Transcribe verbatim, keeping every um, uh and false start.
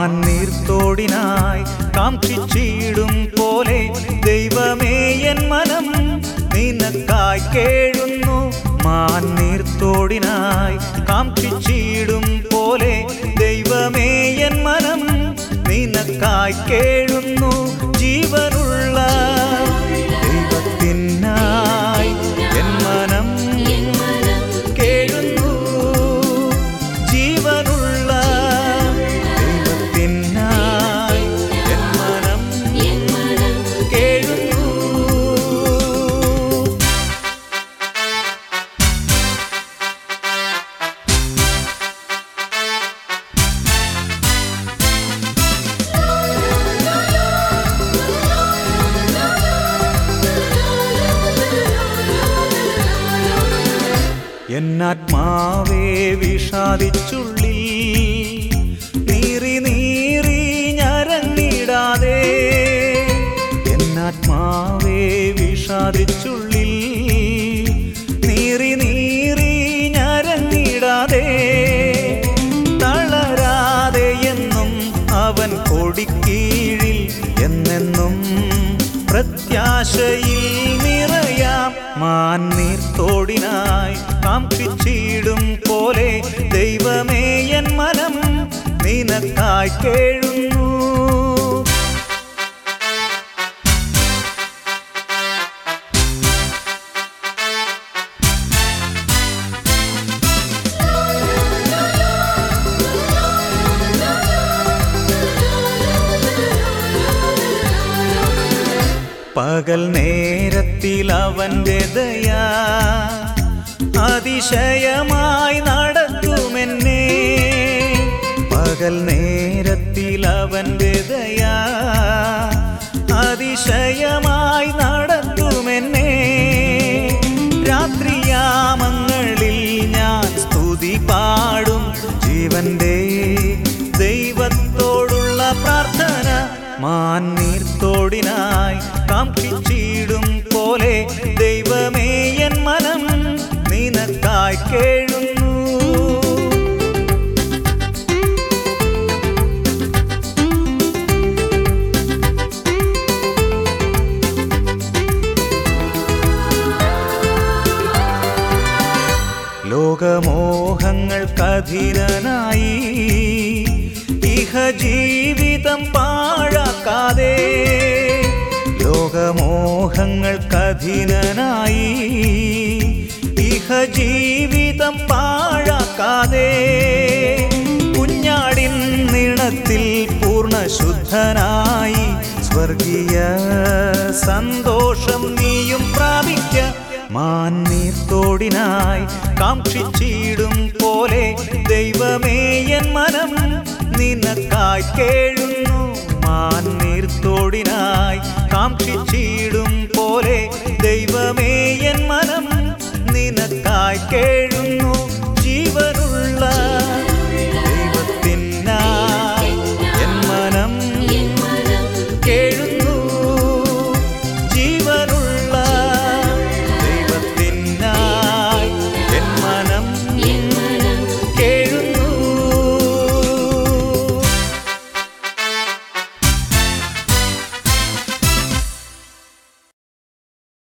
മാന്നീർത്തോടിനായി കാക്ഷിച്ചിടും പോലെ ദൈവമേ എൻ മനം നിനക്കായി കേഴുന്നു. മാന്നീർത്തോടിനായി കാക്ഷിച്ചിടും പോലെ ദൈവമേ എൻ മനം നിനക്കായി കേഴുന്നു. ജീവനുള്ള ദൈവത്തിനായി എൻ മനം കേഴുന്നു. ജീവനുള്ള ദൈവത്തിനായി എൻ മനം കേഴുന്നു. എന്നാത്മാവേ വിഷാദിച്ചുള്ളിൽ നീറി നീറി ഞരങ്ങിടാതെ. എന്നാത്മാവേ വിഷാദിച്ചുള്ളിൽ നീറി നീറി ഞരങ്ങിടാതെ. തളരാതെ എന്നും അവൻ കൊടിക്കീഴിൽ എന്നെന്നും പ്രത്യാശയിൽ നിറയാം. മാന്നീർത്തോടിനായി കാക്ഷിച്ചിടും പോലെ ദൈവമേ എൻ മനം നിനക്കായി കേഴുന്നു. പകൽ നേരത്തിൽ അവന്റെ ദയാ അതിശയമായി നടത്തുമെന്നെ. പകൽ നേരത്തിൽ അവന്റെ ദയാ അതിശയമായി നടത്തുമെന്നെ. രാത്രിയാമങ്ങളിൽ ഞാൻ സ്തുതി പാടും. ജീവന്റെ ദൈവത്തോടുള്ള പ്രാർത്ഥന മാന്നീർത്തോടിനായി കാക്ഷിച്ചിടും പോലെ ദൈവമേ എൻ മനം നിനക്കായി കേഴുന്നു. ലോകമോഹങ്ങൾക്കധീനനായി ഇഹ ജീവിതം പാഴാക്കാതെ. ലോകമോഹങ്ങൾക്കധീനനായി ഇഹ ജീവിതം പാഴാക്കാതെ. കുഞ്ഞാടിൻ നിണത്തിൽ പൂർണ്ണ ശുദ്ധനായി സ്വർഗീയ സന്തോഷം നീയും പ്രാപിക്ക. മാന്നീർത്തോടിനായി കാക്ഷിച്ചിടും പോലെ ദൈവമേ എൻ മനം നിനക്കായി കേഴുന്നു. മാന്നീർത്തോടിനായി കാക്ഷിച്ചിടും പോലെ ദൈവമേ എൻ മനം നിനക്കായി കേഴുന്നു. ജീവനുള്ള